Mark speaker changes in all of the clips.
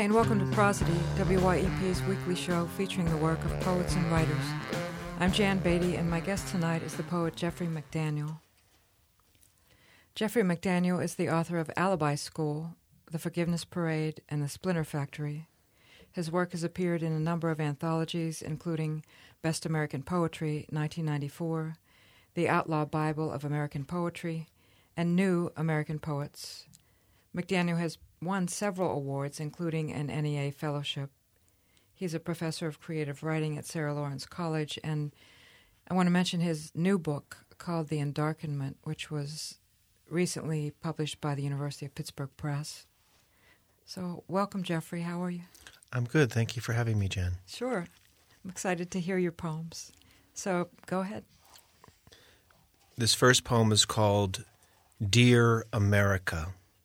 Speaker 1: and welcome to Prosody, WYEP's weekly show featuring the work of poets and writers. I'm Jan Beatty, and my guest tonight is the poet Jeffrey McDaniel. Jeffrey McDaniel is the author of Alibi School, The Forgiveness Parade, and The Splinter Factory. His work has appeared in a number of anthologies, including Best American Poetry, 1994, The Outlaw Bible of American Poetry, and New American Poets. McDaniel has won several awards, including an NEA Fellowship. He's a professor of creative writing at Sarah Lawrence College, and I want to mention his new book called The Endarkenment, which was recently published by the University of Pittsburgh Press. So welcome, Jeffrey. How are you?
Speaker 2: I'm good. Thank you for having me, Jen.
Speaker 1: Sure. I'm excited to hear your poems. So go ahead.
Speaker 2: This first poem is called Dear America.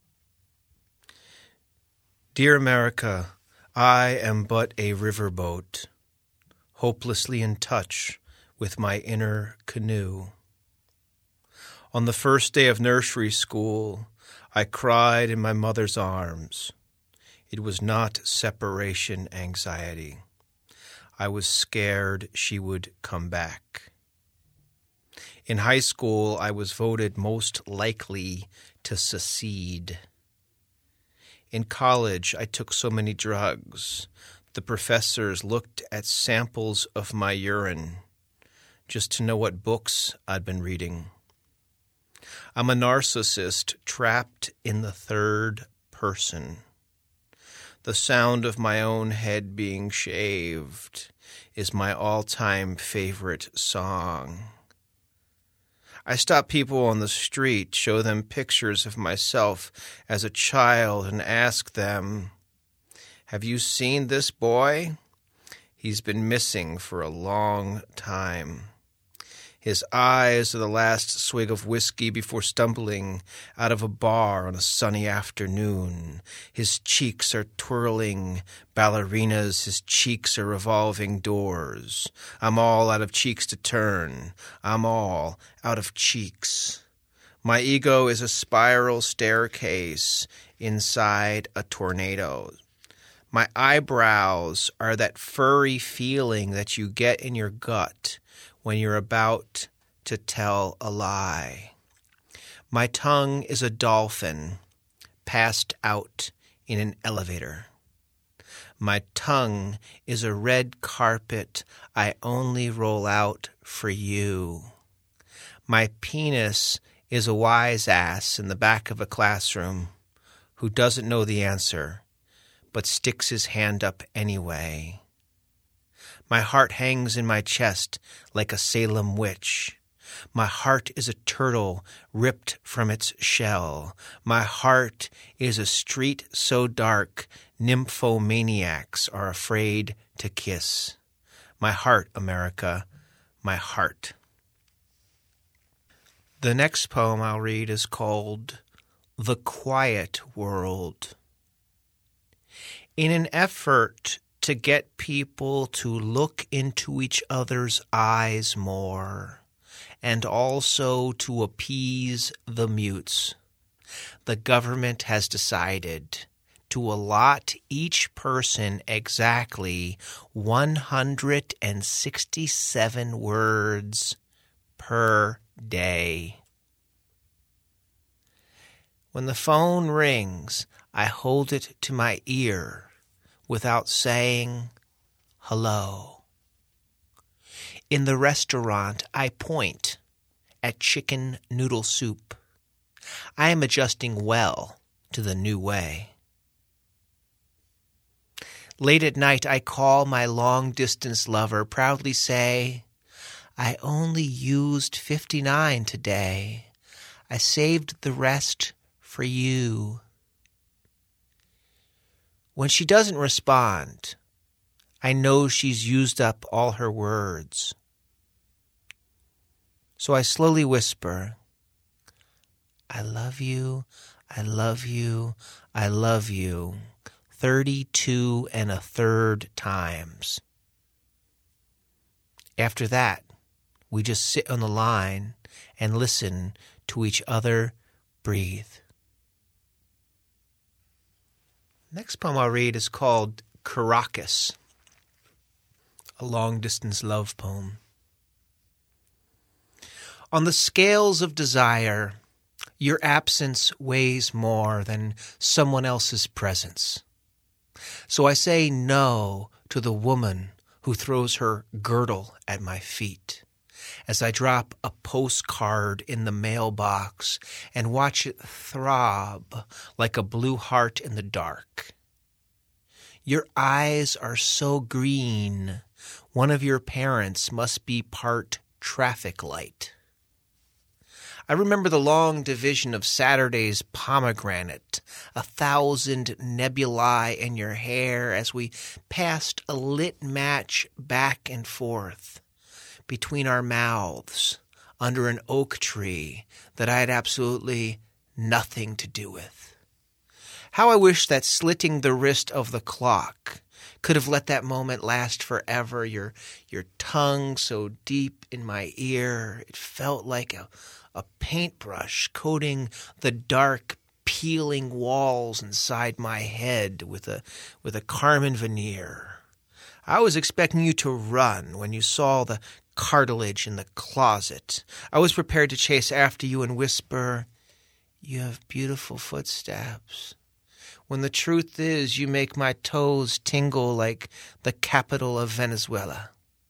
Speaker 2: Dear America, I am but a riverboat, hopelessly in touch with my inner canoe. On the first day of nursery school, I cried in my mother's arms. It was not separation anxiety. I was scared she would come back. In high school, I was voted most likely to secede. In college, I took so many drugs. The professors looked at samples of my urine just to know what books I'd been reading. I'm a narcissist trapped in the third person. The sound of my own head being shaved is my all-time favorite song. I stop people on the street, show them pictures of myself as a child, and ask them, "Have you seen this boy? He's been missing for a long time. His eyes are the last swig of whiskey before stumbling out of a bar on a sunny afternoon. His cheeks are twirling ballerinas. His cheeks are revolving doors. I'm all out of cheeks to turn. I'm all out of cheeks. My ego is a spiral staircase inside a tornado. My eyebrows are that furry feeling that you get in your gut when you're about to tell a lie. My tongue is a dolphin passed out in an elevator. My tongue is a red carpet I only roll out for you. My penis is a wise ass in the back of a classroom who doesn't know the answer but sticks his hand up anyway. My heart hangs in my chest like a Salem witch. My heart is a turtle ripped from its shell. My heart is a street so dark nymphomaniacs are afraid to kiss. My heart, America, my heart. The next poem I'll read is called The Quiet World. In an effort to get people to look into each other's eyes more, and also to appease the mutes, the government has decided to allot each person exactly 167 words per day. When the phone rings, I hold it to my ear without saying hello. In the restaurant, I point at chicken noodle soup. I am adjusting well to the new way. Late at night, I call my long-distance lover, proudly say, I only used 59 today. I saved the rest for you. When she doesn't respond, I know she's used up all her words. So I slowly whisper, I love you, I love you, I love you, 32 1/3 times. After that, we just sit on the line and listen to each other breathe. Next poem I'll read is called Caracas, a long-distance love poem. On the scales of desire, your absence weighs more than someone else's presence. So I say no to the woman who throws her girdle at my feet as I drop a postcard in the mailbox and watch it throb like a blue heart in the dark. Your eyes are so green, one of your parents must be part traffic light. I remember the long division of Saturday's pomegranate, 1,000 nebulae in your hair as we passed a lit match back and forth between our mouths under an oak tree that I had absolutely nothing to do with. How I wish that slitting the wrist of the clock could have let that moment last forever. Your tongue so deep in my ear, it felt like a paintbrush coating the dark, peeling walls inside my head with a carmine veneer. I was expecting you to run when you saw the cartilage in the closet. I was prepared to chase after you and whisper, "You have beautiful footsteps," when the truth is you make my toes tingle like the capital of Venezuela.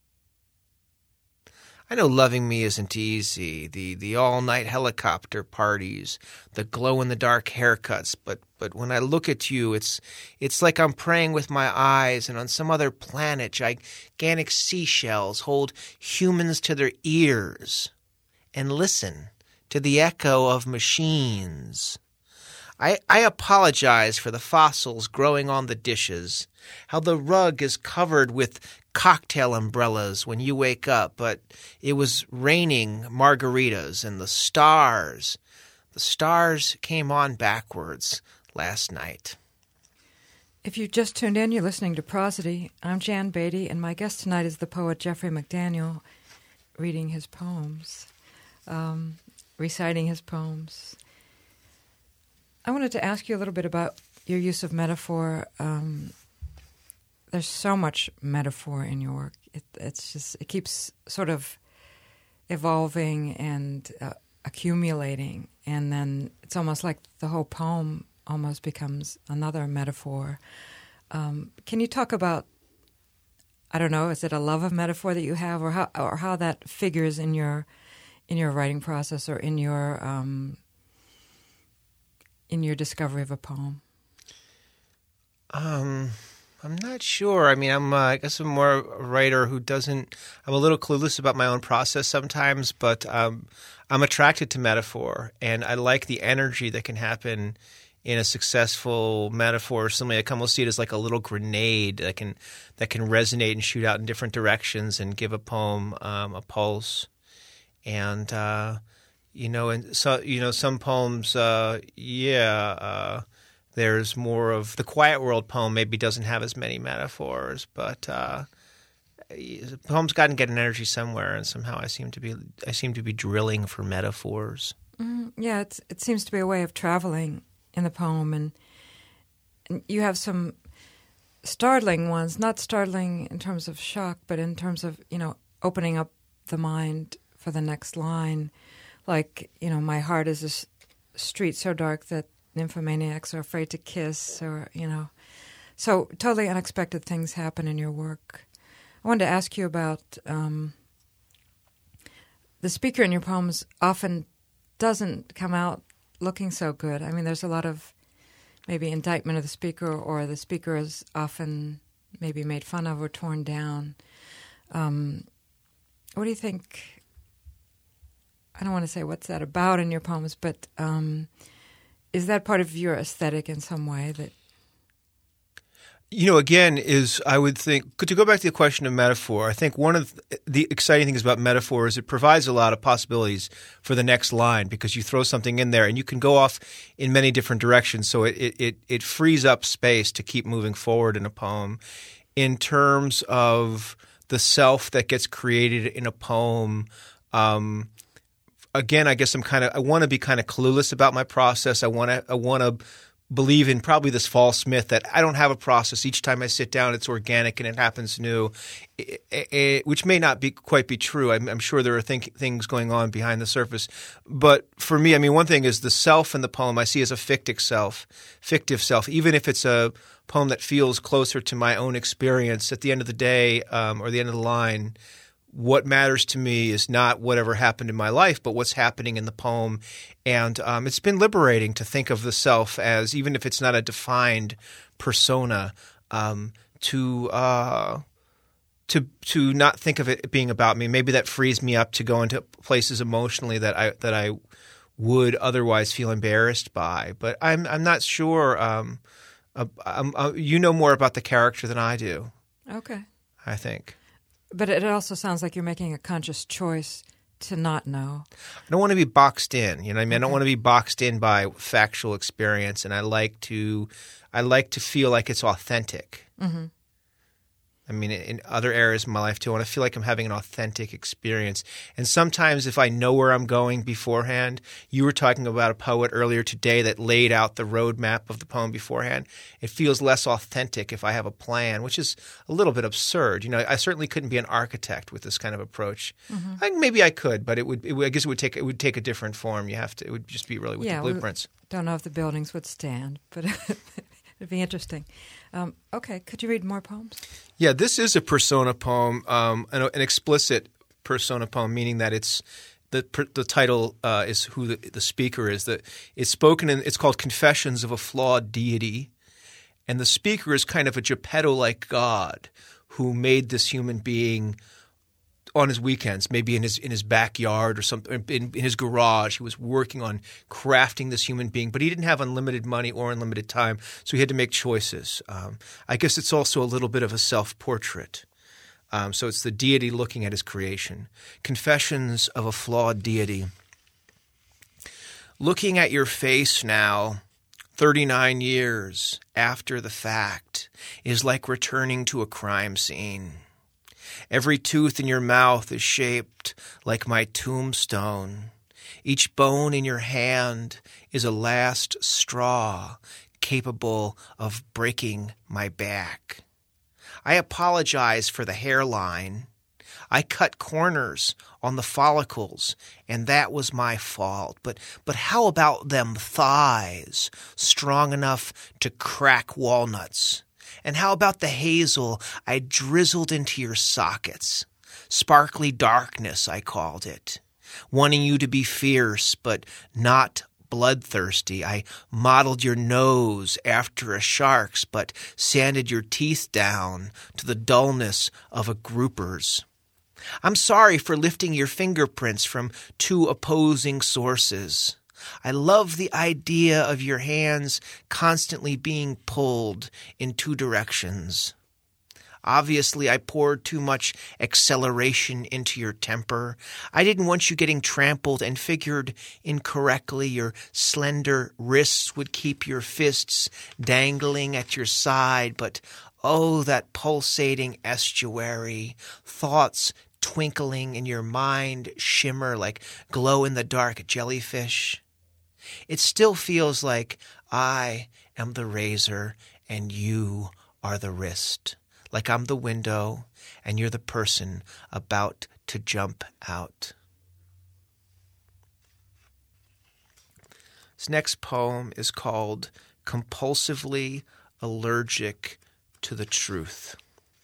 Speaker 2: I know loving me isn't easy, the all-night helicopter parties, the glow-in-the-dark haircuts, but when I look at you, it's like I'm praying with my eyes, and on some other planet, gigantic seashells hold humans to their ears and listen to the echo of machines. I apologize for the fossils growing on the dishes, how the rug is covered with cocktail umbrellas when you wake up, but it was raining margaritas and the stars came on backwards last night.
Speaker 1: If you just tuned in, you're listening to Prosody. I'm Jan Beatty, and my guest tonight is the poet Jeffrey McDaniel, reading his poems, reciting his poems. I wanted to ask you a little bit about your use of metaphor. There's so much metaphor in your work. It keeps sort of evolving and accumulating, and then it's almost like the whole poem almost becomes another metaphor. Can you talk about, I don't know, is it a love of metaphor that you have, or how that figures in your writing process, or in your discovery of a poem?
Speaker 2: I'm not sure. I mean, I guess I'm more a writer who doesn't. I'm a little clueless about my own process sometimes, but I'm attracted to metaphor, and I like the energy that can happen in a successful metaphor. Similarly, I can almost see it as like a little grenade that can resonate and shoot out in different directions and give a poem a pulse. And some poems, there's more of the Quiet World poem. Maybe doesn't have as many metaphors, but poems got to get an energy somewhere, and somehow I seem to be drilling for metaphors.
Speaker 1: Yeah, it seems to be a way of traveling in the poem, and you have some startling ones. Not startling in terms of shock, but in terms of opening up the mind for the next line, like my heart is a street so dark that nymphomaniacs are afraid to kiss, or so totally unexpected things happen in your work. I wanted to ask you about the speaker in your poems often doesn't come out looking so good. I mean, there's a lot of maybe indictment of the speaker, or the speaker is often maybe made fun of or torn down. What do you think? I don't want to say what's that about in your poems, but is that part of your aesthetic in some way? That
Speaker 2: again, I would think, to go back to the question of metaphor, I think one of the exciting things about metaphor is it provides a lot of possibilities for the next line, because you throw something in there and you can go off in many different directions. So it frees up space to keep moving forward in a poem. In terms of the self that gets created in a poem, again, I guess I want to be kind of clueless about my process. I want to believe in probably this false myth that I don't have a process. Each time I sit down, it's organic and it happens new, which may not quite be true. I'm sure there are things going on behind the surface. But for me, I mean, one thing is the self in the poem I see as a fictive self, even if it's a poem that feels closer to my own experience. At the end of the day, or the end of the line, what matters to me is not whatever happened in my life, but what's happening in the poem. And it's been liberating to think of the self as, even if it's not a defined persona, to not think of it being about me. Maybe that frees me up to go into places emotionally that I would otherwise feel embarrassed by. But I'm not sure. You know more about the character than I do.
Speaker 1: Okay.
Speaker 2: I think.
Speaker 1: But it also sounds like you're making a conscious choice to not know.
Speaker 2: I don't want to be boxed in. You know what I mean? Okay. I don't want to be boxed in by factual experience, and I like to feel like it's authentic. Mm-hmm. I mean, in other areas of my life too, I want to feel like I'm having an authentic experience. And sometimes if I know where I'm going beforehand, you were talking about a poet earlier today that laid out the roadmap of the poem beforehand. It feels less authentic if I have a plan, which is a little bit absurd. You know, I certainly couldn't be an architect with this kind of approach. Mm-hmm. Maybe I could, but I guess it would take a different form. It would just be really with the blueprints.
Speaker 1: Don't know if the buildings would stand, but it'd be interesting. Okay, could you read more poems?
Speaker 2: Yeah, this is a persona poem, an explicit persona poem, meaning that it's the title is who the speaker is. It's spoken in. It's called Confessions of a Flawed Deity, and the speaker is kind of a Geppetto-like god who made this human being on his weekends, maybe in his backyard or something, in his garage. He was working on crafting this human being, but he didn't have unlimited money or unlimited time, so he had to make choices. I guess it's also a little bit of a self-portrait. So it's the deity looking at his creation. Confessions of a Flawed Deity. Looking at your face now, 39 years after the fact, is like returning to a crime scene. Every tooth in your mouth is shaped like my tombstone. Each bone in your hand is a last straw capable of breaking my back. I apologize for the hairline. I cut corners on the follicles, and that was my fault. But how about them thighs, strong enough to crack walnuts? And how about the hazel I drizzled into your sockets? Sparkly darkness, I called it. Wanting you to be fierce, but not bloodthirsty. I modeled your nose after a shark's, but sanded your teeth down to the dullness of a grouper's. I'm sorry for lifting your fingerprints from two opposing sources. I love the idea of your hands constantly being pulled in two directions. Obviously, I poured too much acceleration into your temper. I didn't want you getting trampled and figured incorrectly. Your slender wrists would keep your fists dangling at your side, but oh, that pulsating estuary, thoughts twinkling in your mind shimmer like glow-in-the-dark jellyfish. It still feels like I am the razor and you are the wrist, like I'm the window and you're the person about to jump out. This next poem is called Compulsively Allergic to the Truth.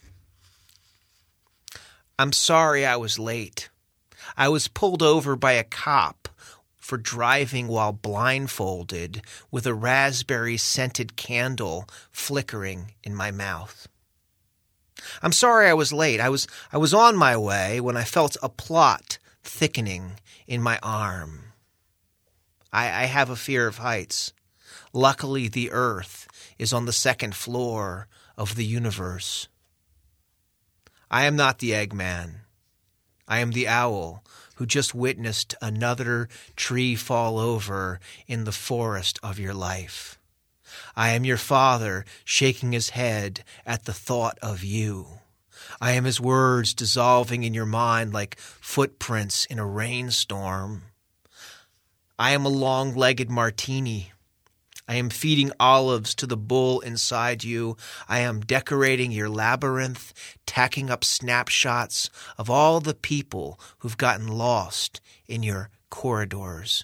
Speaker 2: I'm sorry I was late. I was pulled over by a cop for driving while blindfolded with a raspberry-scented candle flickering in my mouth. I'm sorry I was late. I was on my way when I felt a plot thickening in my arm. I have a fear of heights. Luckily, the earth is on the second floor of the universe. I am not the Eggman. I am the owl who just witnessed another tree fall over in the forest of your life. I am your father shaking his head at the thought of you. I am his words dissolving in your mind like footprints in a rainstorm. I am a long-legged martini. I am feeding olives to the bull inside you. I am decorating your labyrinth, tacking up snapshots of all the people who've gotten lost in your corridors.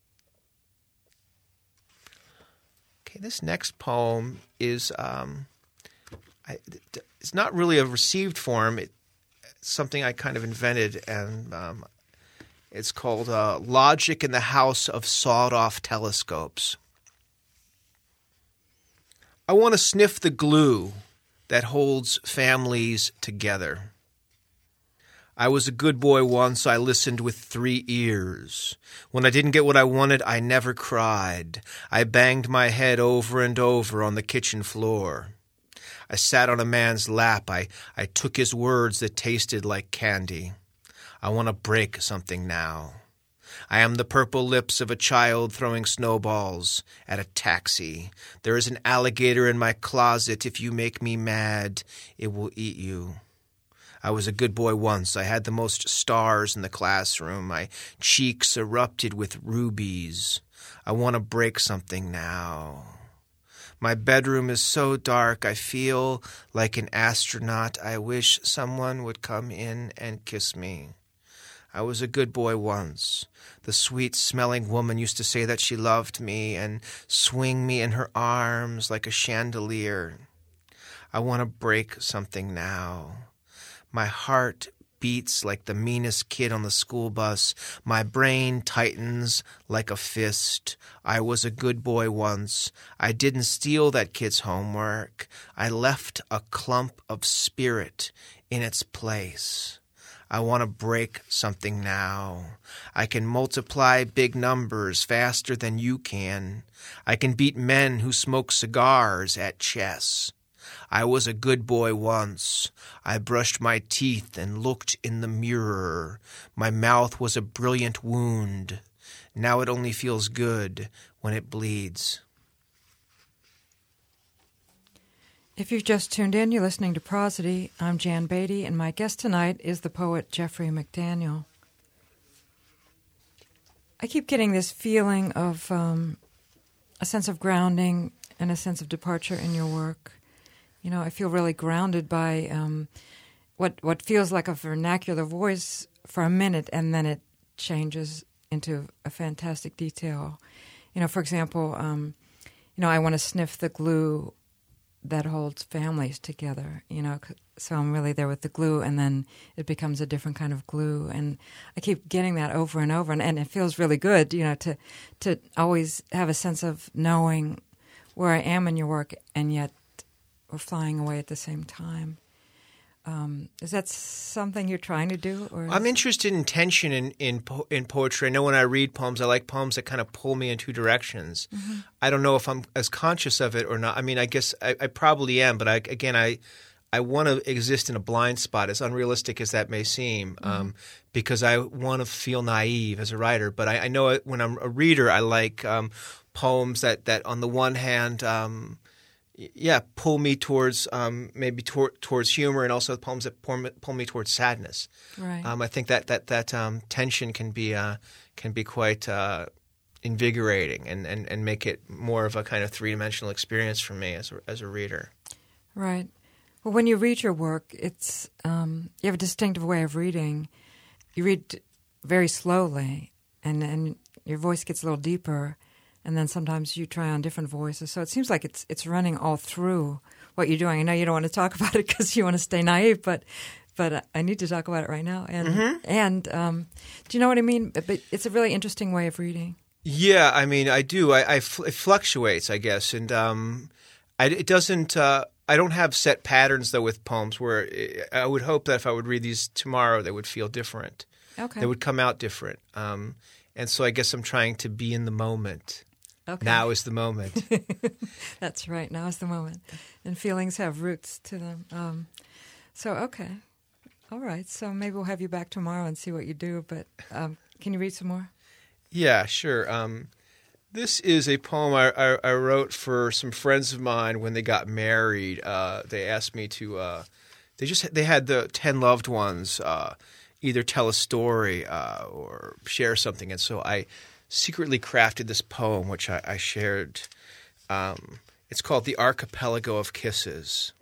Speaker 2: Okay, this next poem is it's not really a received form. It's something I kind of invented, and it's called Logic in the House of Sawed-Off Telescopes. I want to sniff the glue that holds families together. I was a good boy once. I listened with 3 ears. When I didn't get what I wanted, I never cried. I banged my head over and over on the kitchen floor. I sat on a man's lap. I took his words that tasted like candy. I want to break something now. I am the purple lips of a child throwing snowballs at a taxi. There is an alligator in my closet. If you make me mad, it will eat you. I was a good boy once. I had the most stars in the classroom. My cheeks erupted with rubies. I want to break something now. My bedroom is so dark, I feel like an astronaut. I wish someone would come in and kiss me. I was a good boy once. The sweet-smelling woman used to say that she loved me and swing me in her arms like a chandelier. I want to break something now. My heart beats like the meanest kid on the school bus. My brain tightens like a fist. I was a good boy once. I didn't steal that kid's homework. I left a clump of spirit in its place. I want to break something now. I can multiply big numbers faster than you can. I can beat men who smoke cigars at chess. I was a good boy once. I brushed my teeth and looked in the mirror. My mouth was a brilliant wound. Now it only feels good when it bleeds.
Speaker 1: If you've just tuned in, you're listening to Prosody. I'm Jan Beatty, and my guest tonight is the poet Jeffrey McDaniel. I keep getting this feeling of a sense of grounding and a sense of departure in your work. You know, I feel really grounded by what feels like a vernacular voice for a minute, and then it changes into a fantastic detail. You know, for example, I want to sniff the glue that holds families together, so I'm really there with the glue, and then it becomes a different kind of glue, and I keep getting that over and over, and it feels really good, to always have a sense of knowing where I am in your work, and yet we're flying away at the same time. Is that something you're trying to do? Or
Speaker 2: I'm interested in tension in poetry. I know when I read poems, I like poems that kind of pull me in 2 directions. Mm-hmm. I don't know if I'm as conscious of it or not. I mean, I guess I probably am, but I want to exist in a blind spot, as unrealistic as that may seem, because I want to feel naive as a writer. But I know when I'm a reader, I like poems that on the one hand pull me towards towards humor, and also poems that pull me towards sadness.
Speaker 1: Right.
Speaker 2: I think that tension can be quite invigorating and make it more of a kind of 3-dimensional experience for me as a reader.
Speaker 1: Right. Well, when you read your work, it's you have a distinctive way of reading. You read very slowly, and your voice gets a little deeper. And then sometimes you try on different voices. So it seems like it's running all through what you're doing. I know you don't want to talk about it because you want to stay naive, but I need to talk about it right now. And do you know what I mean? But it's a really interesting way of reading.
Speaker 2: Yeah, I mean, I do. It fluctuates, I guess, and it doesn't. I don't have set patterns though with poems where I would hope that if I would read these tomorrow, they would feel different.
Speaker 1: Okay,
Speaker 2: they would come out different. And so I guess I'm trying to be in the moment.
Speaker 1: Okay.
Speaker 2: Now is the moment.
Speaker 1: That's right. Now is the moment. And feelings have roots to them. Okay. All right. So maybe we'll have you back tomorrow and see what you do. But can you read some more?
Speaker 2: Yeah, sure. This is a poem I wrote for some friends of mine when they got married. They asked me to they had the 10 loved ones either tell a story or share something. And so I secretly crafted this poem, which I shared It's called The Archipelago of Kisses.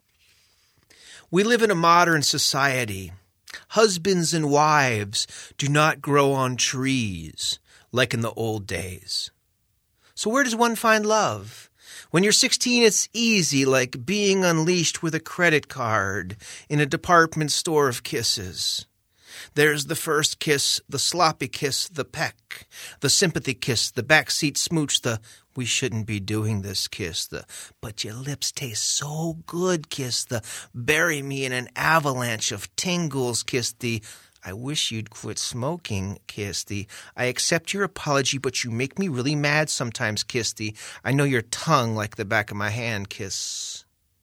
Speaker 2: We live in a modern society. Husbands and wives do not grow on trees like in the old days. So where does one find love? When you're 16, it's easy, like being unleashed with a credit card in a department store of kisses. There's the first kiss, the sloppy kiss, the peck, the sympathy kiss, the backseat smooch, the we shouldn't be doing this kiss, the but your lips taste so good kiss, the bury me in an avalanche of tingles kiss, the I wish you'd quit smoking kiss, the I accept your apology but you make me really mad sometimes kiss, the I know your tongue like the back of my hand kiss.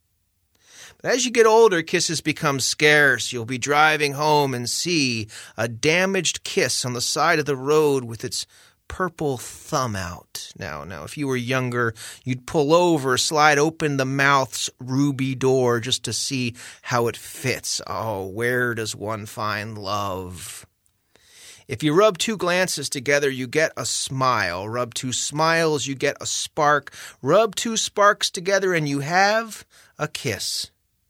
Speaker 2: But as you get older, kisses become scarce. You'll be driving home and see a damaged kiss on the side of the road with its purple thumb out. Now, if you were younger, you'd pull over, slide open the mouth's ruby door just to see how it fits. Oh, where does one find love? If you rub two glances together, you get a smile. Rub two smiles, you get a spark. Rub two sparks together and you have a kiss.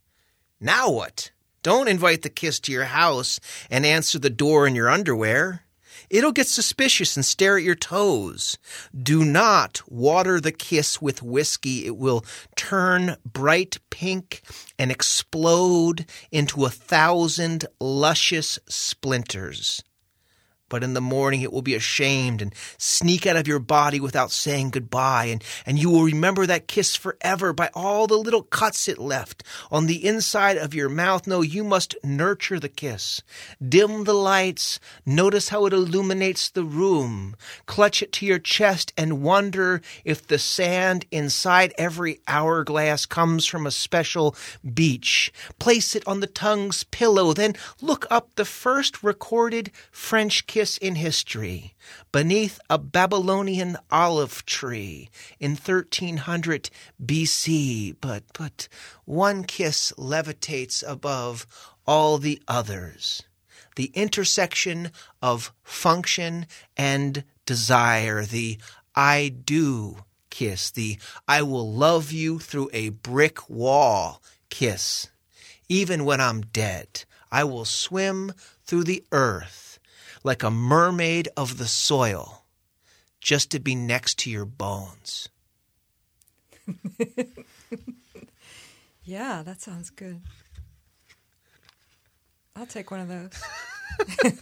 Speaker 2: Now what? Don't invite the kiss to your house and answer the door in your underwear. It'll get suspicious and stare at your toes. Do not water the kiss with whiskey. It will turn bright pink and explode into 1,000 luscious splinters. But in the morning it will be ashamed and sneak out of your body without saying goodbye, and you will remember that kiss forever by all the little cuts it left on the inside of your mouth. No, you must nurture the kiss. Dim the lights. Notice how it illuminates the room. Clutch it to your chest and wonder if the sand inside every hourglass comes from a special beach. Place it on the tongue's pillow, then look up the first recorded French kiss in history, beneath a Babylonian olive tree in 1300 BC. But one kiss levitates above all the others. The intersection of function and desire, the I do kiss, the I will love you through a brick wall kiss. Even when I'm dead, I will swim through the earth like a mermaid of the soil, just to be next to your bones.
Speaker 1: Yeah, that sounds good. I'll take one of those.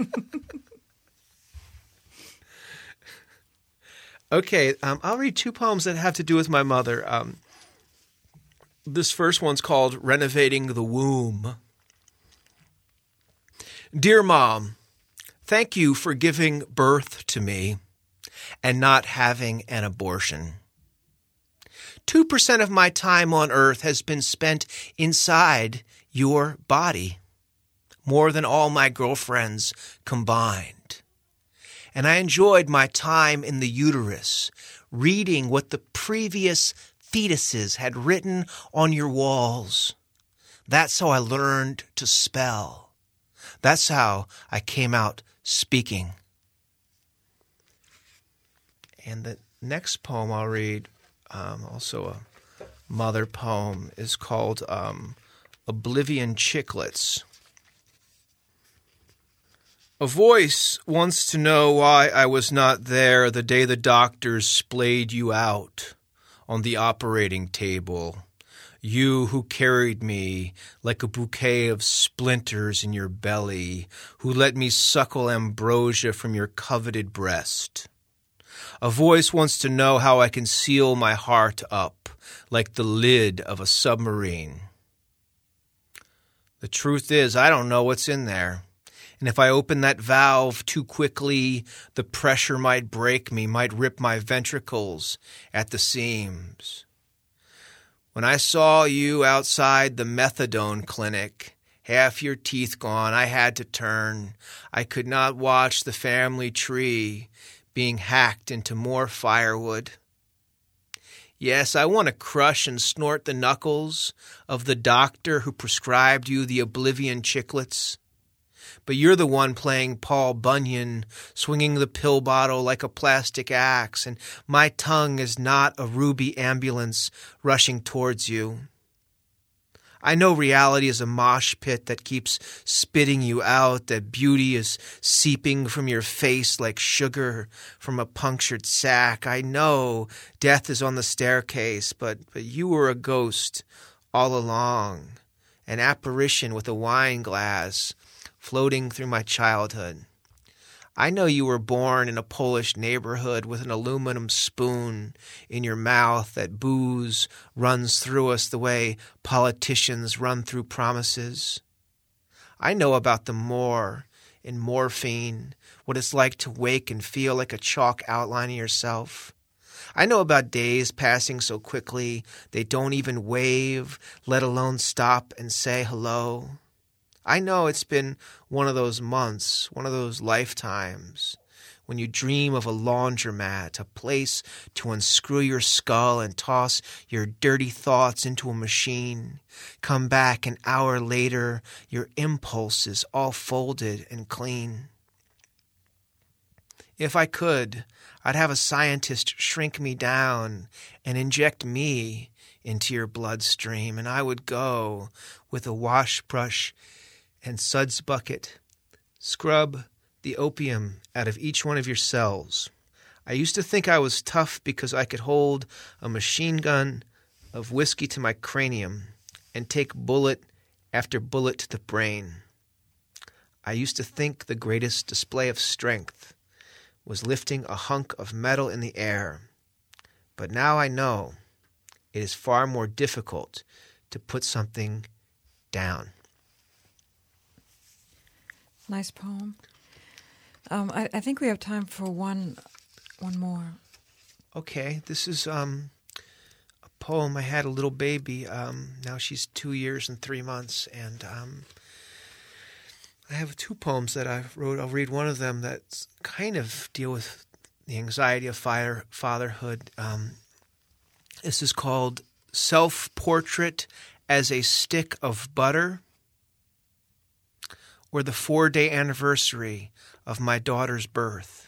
Speaker 2: Okay, I'll read two poems that have to do with my mother. This first one's called Renovating the Womb. Dear Mom, thank you for giving birth to me and not having an abortion. 2% of my time on earth has been spent inside your body, more than all my girlfriends combined. And I enjoyed my time in the uterus, reading what the previous fetuses had written on your walls. That's how I learned to spell. That's how I came out speaking. And the next poem I'll read, also a mother poem, is called Oblivion Chiclets. A voice wants to know why I was not there the day the doctors splayed you out on the operating table. You who carried me like a bouquet of splinters in your belly, who let me suckle ambrosia from your coveted breast. A voice wants to know how I can seal my heart up like the lid of a submarine. The truth is, I don't know what's in there. And if I open that valve too quickly, the pressure might break me, might rip my ventricles at the seams. When I saw you outside the methadone clinic, half your teeth gone, I had to turn. I could not watch the family tree being hacked into more firewood. Yes, I want to crush and snort the knuckles of the doctor who prescribed you the Oblivion Chiclets. But you're the one playing Paul Bunyan, swinging the pill bottle like a plastic axe, and my tongue is not a ruby ambulance rushing towards you. I know reality is a mosh pit that keeps spitting you out, that beauty is seeping from your face like sugar from a punctured sack. I know death is on the staircase, but you were a ghost all along, an apparition with a wine glass floating through my childhood. I know you were born in a Polish neighborhood with an aluminum spoon in your mouth, that booze runs through us the way politicians run through promises. I know about the more in morphine, what it's like to wake and feel like a chalk outline of yourself. I know about days passing so quickly they don't even wave, let alone stop and say hello. I know it's been one of those months, one of those lifetimes, when you dream of a laundromat, a place to unscrew your skull and toss your dirty thoughts into a machine. Come back an hour later, your impulses all folded and clean. If I could, I'd have a scientist shrink me down and inject me into your bloodstream, and I would go with a wash brush and suds bucket, scrub the opium out of each one of your cells. I used to think I was tough because I could hold a machine gun of whiskey to my cranium and take bullet after bullet to the brain. I used to think the greatest display of strength was lifting a hunk of metal in the air. But now I know it is far more difficult to put something down.
Speaker 1: Nice poem. I think we have time for one more.
Speaker 2: Okay, this is a poem. I had a little baby. Now she's 2 years and 3 months, and I have 2 poems that I wrote. I'll read one of them that kind of deal with the anxiety of fatherhood. This is called Self-Portrait as a Stick of Butter, or the 4-day anniversary of my daughter's birth.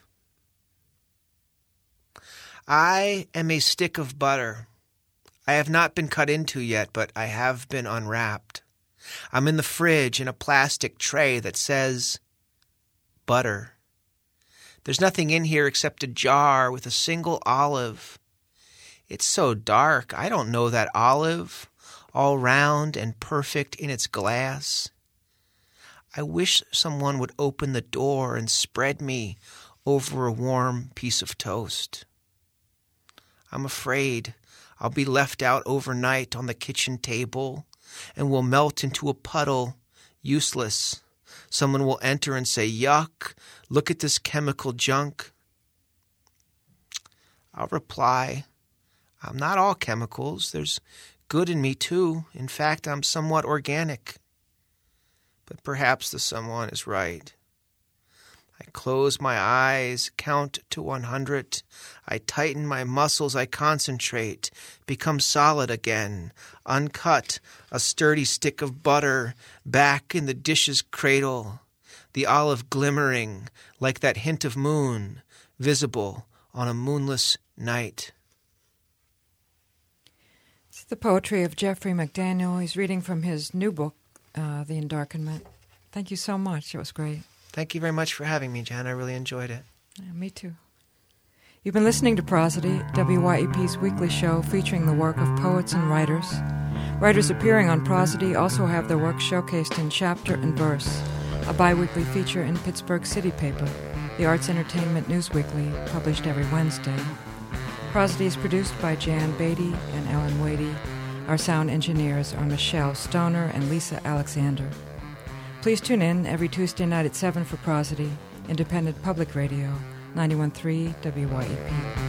Speaker 2: I am a stick of butter. I have not been cut into yet, but I have been unwrapped. I'm in the fridge in a plastic tray that says butter. There's nothing in here except a jar with a single olive. It's so dark, I don't know that olive, all round and perfect in its glass. I wish someone would open the door and spread me over a warm piece of toast. I'm afraid I'll be left out overnight on the kitchen table and will melt into a puddle, useless. Someone will enter and say, "Yuck, look at this chemical junk." I'll reply, "I'm not all chemicals. There's good in me too. In fact, I'm somewhat organic." But perhaps the someone is right. I close my eyes, count to 100. I tighten my muscles, I concentrate, become solid again, uncut, a sturdy stick of butter, back in the dish's cradle, the olive glimmering like that hint of moon, visible on a moonless night.
Speaker 1: It's the poetry of Jeffrey McDaniel. He's reading from his new book, The Endarkenment. Thank you so much. It was great.
Speaker 2: Thank you very much for having me, Jan. I really enjoyed it.
Speaker 1: Yeah, me too. You've been listening to Prosody, WYEP's weekly show featuring the work of poets and writers. Writers appearing on Prosody also have their work showcased in Chapter and Verse, a bi-weekly feature in Pittsburgh City Paper, the Arts Entertainment News Weekly, published every Wednesday. Prosody is produced by Jan Beatty and Ellen Wadey. Our sound engineers are Michelle Stoner and Lisa Alexander. Please tune in every Tuesday night at 7 for Prosody, independent public radio, 91.3 WYEP.